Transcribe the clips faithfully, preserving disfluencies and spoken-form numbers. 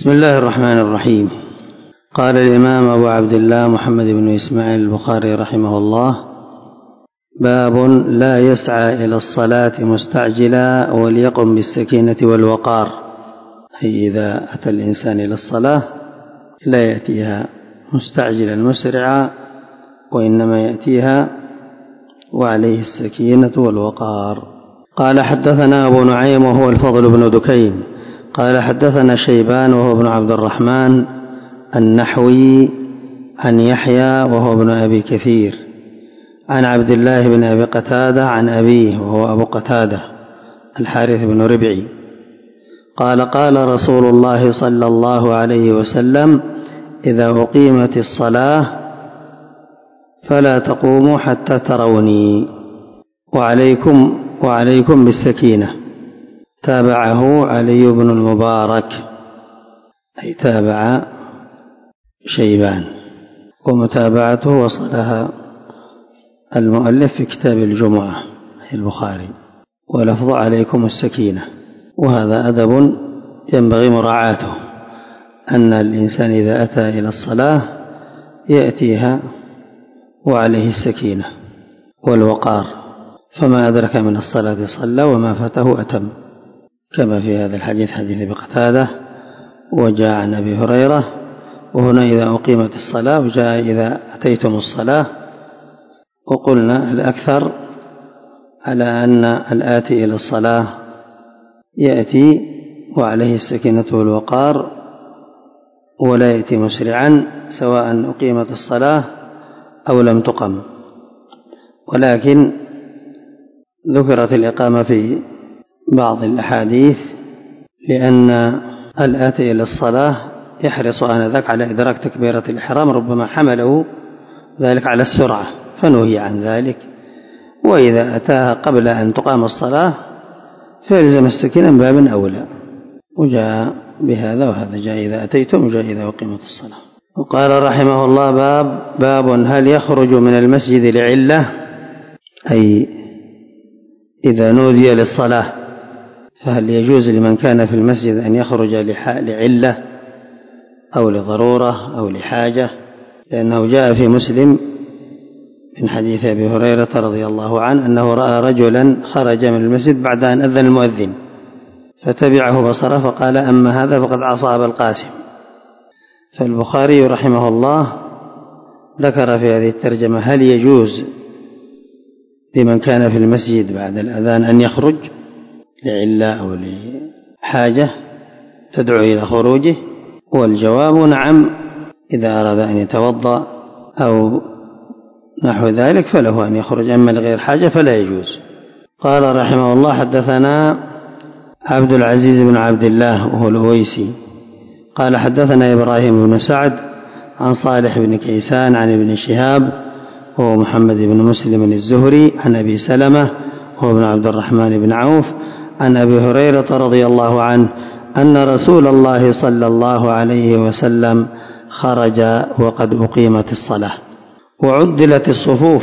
بسم الله الرحمن الرحيم. قال الإمام أبو عبد الله محمد بن إسماعيل البخاري رحمه الله: باب لا يسعى إلى الصلاة مستعجلا وليقم بالسكينة والوقار. أي إذا أتى الإنسان إلى الصلاة لا يأتيها مستعجلا مسرعا، وإنما يأتيها وعليه السكينة والوقار. قال: حدثنا أبو نعيم وهو الفضل بن دكين قال: حدثنا شيبان وهو ابن عبد الرحمن النحوي عن يحيى وهو ابن أبي كثير عن عبد الله بن أبي قتادة عن أبيه وهو أبو قتادة الحارث بن ربعي قال: قال رسول الله صلى الله عليه وسلم: إذا أقيمت الصلاة فلا تقوموا حتى تروني وعليكم وعليكم بالسكينة. تابعه علي بن المبارك، أي تابع شيبان، ومتابعته وصلها المؤلف في كتاب الجمعة أي البخاري، ولفظ عليكم السكينة. وهذا أدب ينبغي مراعاته، أن الإنسان إذا أتى إلى الصلاة يأتيها وعليه السكينة والوقار، فما أدرك من الصلاة صلى وما فاته أتم، كما في هذا الحديث حديث أبي قتادة، وجاء عن أبي هريرة. وهنا إذا أقيمت الصلاة، وجاء إذا أتيتم الصلاة، وقلنا الأكثر على أن الآتي إلى الصلاة يأتي وعليه السكينة والوقار ولا يأتي مسرعا، سواء أقيمت الصلاة أو لم تقم. ولكن ذكرت الإقامة في بعض الأحاديث لأن الآتي إلى الصلاة يحرص آنذاك على إدراك تكبيرة الإحرام، ربما حمله ذلك على السرعة فنهي عن ذلك. وإذا أتاها قبل أن تقام الصلاة فيلزم السكينة من باب أولى، وجاء بهذا وهذا، جاء إذا أتيتم وجاء إذا أقيمت الصلاة. وقال رحمه الله: باب باب هل يخرج من المسجد لعلة، أي إذا نودي للصلاة فهل يجوز لمن كان في المسجد أن يخرج لعلة أو لضرورة أو لحاجة؟ لأنه جاء في مسلم من حديث أبي هريرة رضي الله عنه أنه رأى رجلا خرج من المسجد بعد أن أذن المؤذن فتبعه بصره فقال: أما هذا فقد عصى أبا القاسم. فالبخاري رحمه الله ذكر في هذه الترجمة هل يجوز لمن كان في المسجد بعد الأذان أن يخرج لعلة أو لحاجة تدعو إلى خروجه، والجواب نعم، إذا أراد أن يتوضأ أو نحو ذلك فله أن يخرج، أما لغير حاجة فلا يجوز. قال رحمه الله: حدثنا عبد العزيز بن عبد الله وهو الأويسي قال: حدثنا إبراهيم بن سعد عن صالح بن كيسان عن ابن شهاب وهو محمد بن مسلم الزهري عن أبي سلمة وهو ابن عبد الرحمن بن عوف عن أبي هريرة رضي الله عنه أن رسول الله صلى الله عليه وسلم خرج وقد أقيمت الصلاة وعدلت الصفوف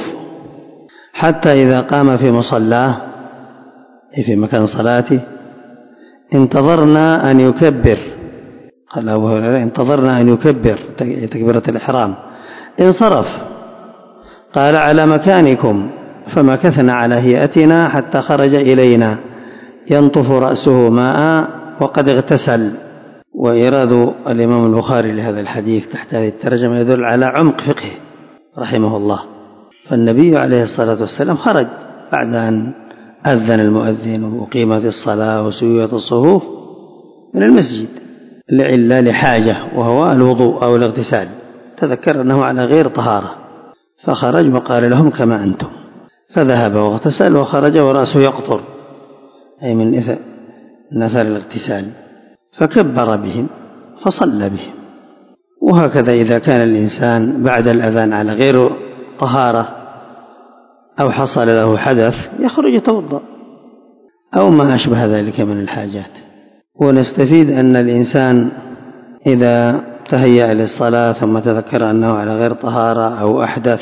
حتى إذا قام في مصلاه في مكان صلاته انتظرنا أن يكبر. قال أبو هريرة: انتظرنا أن يكبر تكبيرة الإحرام، انصرف. قال: على مكانكم، فمكثنا على هيئتنا حتى خرج إلينا ينطف رأسه ماء وقد اغتسل. وإيراد الإمام البخاري لهذا الحديث تحت هذه الترجمة يدل على عمق فقهه رحمه الله. فالنبي عليه الصلاة والسلام خرج بعد أن أذن المؤذن وأقيمت الصلاة وسويت الصفوف من المسجد لعلة لحاجة، وهو الوضوء أو الاغتسال، تذكر أنه على غير طهارة، فخرج وقال لهم: كما أنتم. فذهب واغتسل وخرج ورأسه يقطر، أي من نثر الاغتسال، فكبر بهم فصلى بهم. وهكذا إذا كان الإنسان بعد الأذان على غير طهارة أو حصل له حدث يخرج يتوضأ أو ما أشبه ذلك من الحاجات. ونستفيد أن الإنسان إذا تهيأ للصلاة ثم تذكر أنه على غير طهارة أو أحدث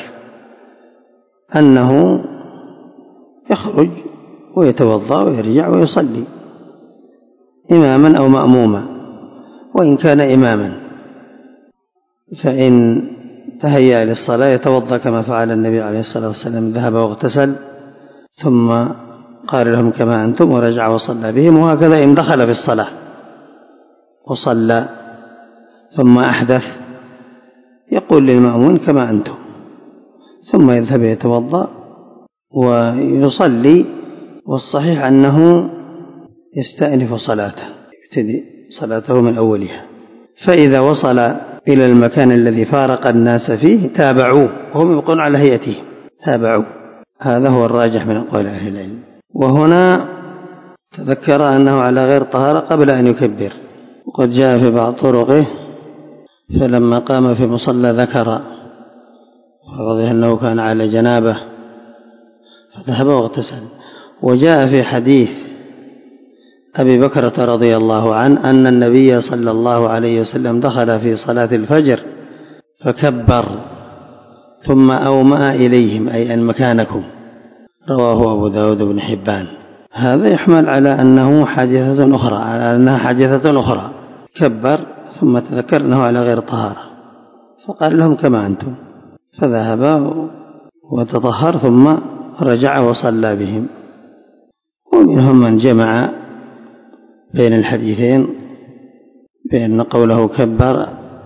أنه يخرج ويتوضأ ويرجع ويصلي إماما أو مأموما، وإن كان إماما، فإن تهيأ للصلاة يتوضأ كما فعل النبي عليه الصلاة والسلام، ذهب واغتسل ثم قال لهم كما أنتم ورجع وصلى بهم. وهكذا إن دخل في الصلاة وصلى ثم أحدث يقول للمأمون كما أنتم، ثم يذهب يتوضأ ويصلي. والصحيح أنه يستأنف صلاته، يبتدئ صلاته من أولها، فإذا وصل إلى المكان الذي فارق الناس فيه تابعوه وهم يبقون على هيئتهم، تابعوه. هذا هو الراجح من أقوال أهل العلم. وهنا تذكر أنه على غير طهارة قبل أن يكبر، وقد جاء في بعض طرقه فلما قام في مصلى ذكر ووضح أنه كان على جنابه فذهب واغتسل. وجاء في حديث أبي بكرة رضي الله عنه أن النبي صلى الله عليه وسلم دخل في صلاة الفجر فكبر ثم أومأ إليهم أي أن مكانكم، رواه أبو داود بن حبان. هذا يحمل على أنه حادثة أخرى، على أنها حادثة أخرى، كبر ثم تذكر أنه على غير طهارة فقال لهم كما أنتم، فذهب وتطهر ثم رجع وصلى بهم. ومنهم من جمع بين الحديثين بأن قوله كبر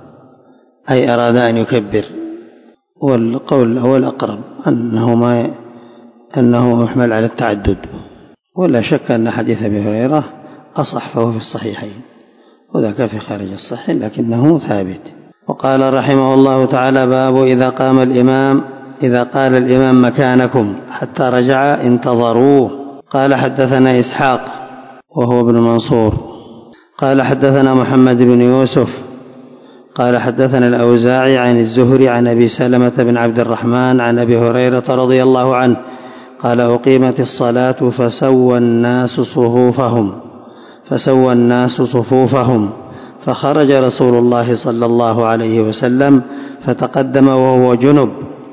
أي أراد أن يكبر، والقول الأول أقرب أنه, ما أنه يحمل على التعدد. ولا شك أن حديث أبي هريرة أصح فهو في الصحيحين، وذاك في خارج الصحيح لكنه ثابت. وقال رحمه الله تعالى: باب إذا قام الإمام إذا قال الإمام مكانكم حتى رجع انتظروه. قال حدثنا إسحاق وهو ابن منصور قال حدثنا محمد بن يوسف قال حدثنا الأوزاعي عن الزهري عن أبي سلمة بن عبد الرحمن عن أبي هريرة رضي الله عنه قال: أقيمت الصلاة فسوى الناس صفوفهم فسوى الناس صفوفهم فخرج رسول الله صلى الله عليه وسلم فتقدم وهو جنب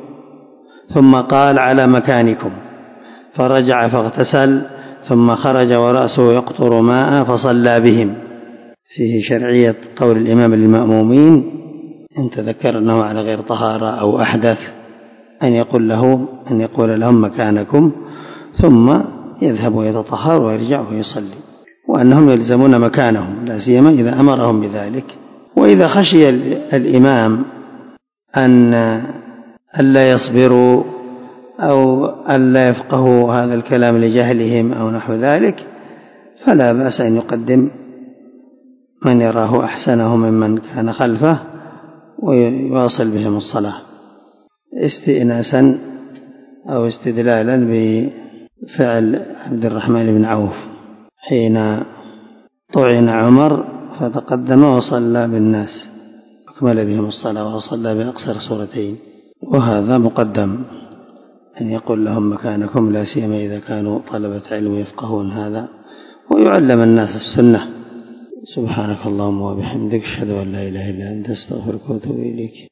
ثم قال: على مكانكم، فرجع فاغتسل ثم خرج ورأسه يقطر ماء فصلى بهم. فيه شرعية قول الإمام للمأمومين إن تذكر أنه على غير طهارة أو أحدث أن يقول له أن يقول لهم مكانكم، ثم يذهب ويتطهر ويرجع ويصلي، وأنهم يلزمون مكانهم لا سيما إذا أمرهم بذلك. وإذا خشي الإمام أن ألا يصبروا أو ألا يفقهوا هذا الكلام لجهلهم أو نحو ذلك فلا بأس أن يقدم من يراه أحسنه ممن كان خلفه ويواصل بهم الصلاة استئناسا أو استدلالا بفعل عبد الرحمن بن عوف حين طعن عمر فتقدم وصلى بالناس أكمل بهم الصلاة وصلى بأقصر سورتين. وهذا مقدم أن يقول لهم مكانكم لا سيما إذا كانوا طلبة علم يفقهون هذا ويعلم الناس السنة. سبحانك اللهم وبحمدك أشهد أن لا إله إلا أنت أستغفرك وأتوب إليك.